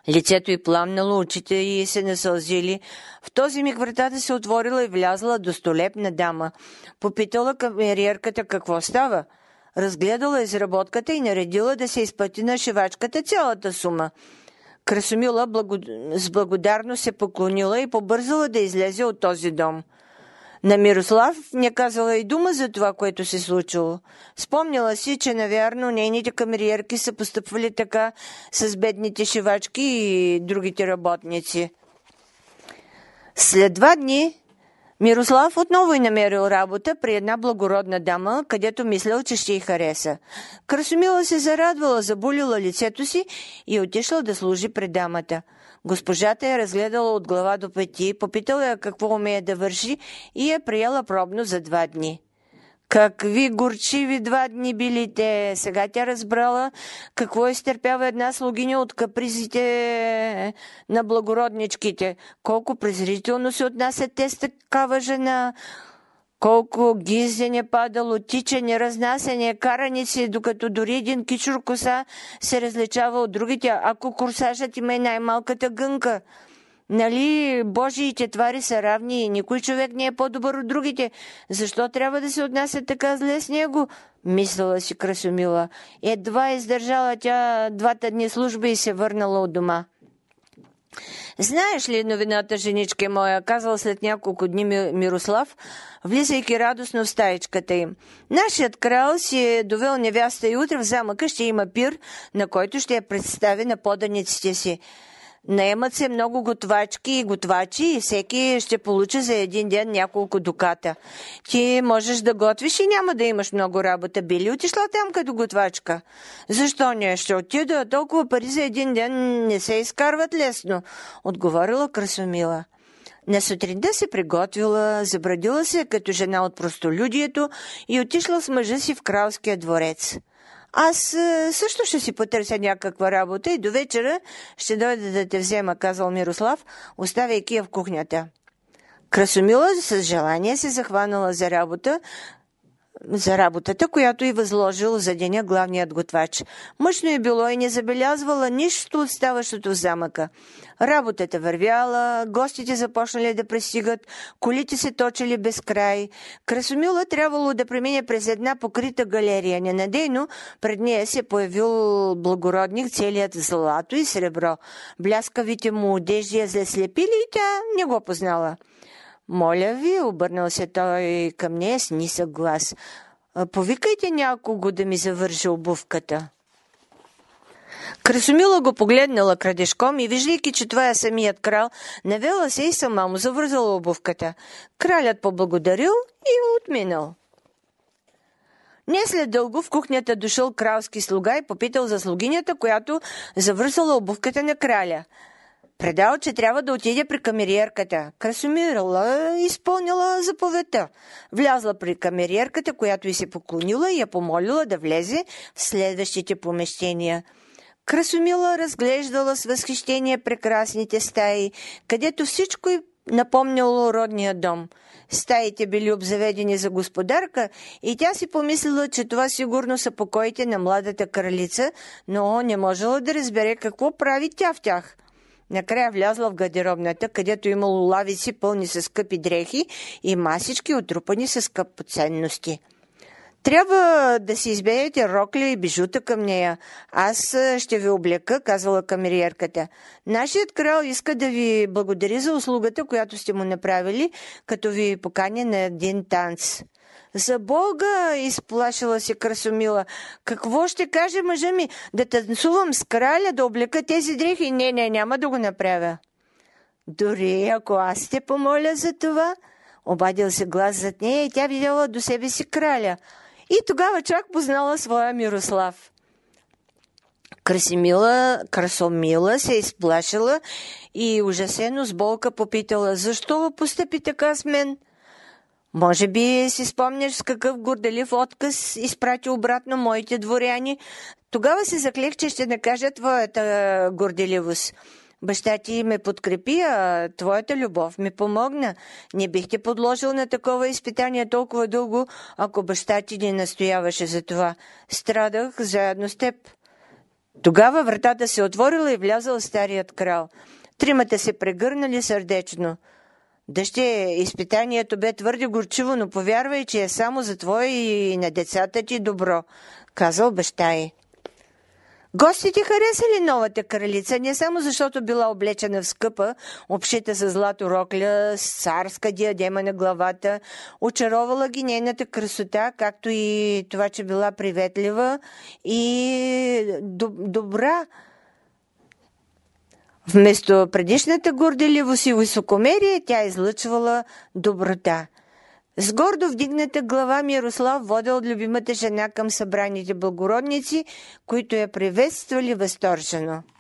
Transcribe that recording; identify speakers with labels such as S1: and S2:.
S1: Лицето й пламнало, очите й се насълзили. В този миг вратата се отворила и влязла достолепна дама. Попитала камериерката какво става. Разгледала изработката и наредила да се изплати на шивачката цялата сума. Красомила с благодарност се поклонила и побързала да излезе от този дом. На Мирослав не казала и дума за това, което се случило. Спомнила си, че навярно нейните камериерки са постъпвали така с бедните шивачки и другите работници. След 2 дни Мирослав отново намерил работа при една благородна дама, където мислял, че ще й хареса. Красомила се зарадвала, забулила лицето си и отишла да служи пред дамата. Госпожата я разгледала от глава до пети, попитала я какво умее да върши и я приела пробно за 2 дни. Какви горчиви 2 дни били те! Сега тя разбрала какво изтърпява една слугиня от капризите на благородничките. Колко презрително се отнасят те с такава жена. Колко гизене падало, тичане, разнасяне, караници, докато дори един кичур коса се различава от другите, ако курсажът има и най-малката гънка. Нали, Божиите твари са равни и никой човек не е по-добър от другите. Защо трябва да се отнася така зле с него? Мислила си Красомила. Едва издържала тя 2 дни служба и се върнала от дома. Знаеш ли новината, женичке моя, казал след няколко дни Мирослав, влизайки радостно в стаичката им. Нашият крал си е довел невяста и утре в замъка ще има пир, на който ще я представи на поданиците си. Наемат се много готвачки и готвачи и всеки ще получи за един ден няколко дуката. Ти можеш да готвиш и няма да имаш много работа. Би ли отишла там като готвачка? Защо не? Ще отида, толкова пари за един ден не се изкарват лесно, отговорила Красомила. На сутринта се приготвила, забрадила се като жена от простолюдието и отишла с мъжа си в кралския дворец. Аз също ще си потърся някаква работа и до вечера ще дойда да те взема, казал Мирослав, оставяйки я в кухнята. Красомила с желание се захванала за работата, която й възложил за деня главният готвач. Мъчно е било и не забелязвала нищо от ставащото в замъка. Работата вървяла, гостите започнали да пристигат, колите се точили без край. Красомила трябвало да премине през една покрита галерия. Ненадейно пред нея се появил благородник, целият злато и сребро. Бляскавите му одежди я заслепили и тя не го познала. Моля ви, обърнал се той към нея с нисък глас. Повикайте някого да ми завърши обувката. Красомила го погледнала крадешком и виждайки, че това е самият крал, навела се и сама му завързала обувката. Кралят поблагодарил и отминал. Не след дълго в кухнята дошъл кралски слуга и попитал за слугинята, която завързала обувката на краля. Предал, че трябва да отиде при камериерката. Красомила изпълнила заповедта. Влязла при камериерката, която й се поклонила и я помолила да влезе в следващите помещения. Красомила разглеждала с възхищение прекрасните стаи, където всичко й напомняло родния дом. Стаите били обзаведени за господарка и тя си помислила, че това сигурно са покоите на младата кралица, но не можела да разбере какво прави тя в тях. Накрая влязла в гардеробната, където имало лавици пълни с скъпи дрехи и масички отрупани с скъпоценности. Трябва да си изберете рокля и бижута към нея. Аз ще ви облека, казала камериерката. Нашият крал иска да ви благодари за услугата, която сте му направили, като ви поканя на един танц. За Бога, изплашила се Красомила. Какво ще каже мъжа ми? Да танцувам с краля, да облека тези дрехи? Не, няма да го направя. Дори ако аз те помоля за това, обадил се глас зад нея и тя видяла до себе си краля. И тогава чак познала своя Мирослав. Красомила се изплашила и ужасено с болка попитала, защо постъпи така с мен? Може би си спомняш с какъв горделив отказ изпрати обратно моите дворяни. Тогава се заклех, че ще накажа твоята горделивост. Баща ти ме подкрепи, а твоята любов ми помогна. Не бих те подложил на такова изпитание толкова дълго, ако баща ти не настояваше за това. Страдах заедно с теб. Тогава вратата се отворила и влязъл старият крал. Тримата се прегърнали сърдечно. Дъще, изпитанието бе твърде горчиво, но повярвай, че е само за твое и на децата ти добро, казал баща й. Гостите харесали новата кралица, не само защото била облечена в скъпа, обшита с злато рокля, с царска диадема на главата, очаровала ги нейната красота, както и това, че била приветлива и добра. Вместо предишната горделивост и високомерие, тя излъчвала доброта. С гордо вдигната глава Мирослав водел любимата жена към събраните благородници, които я приветствали възторжено.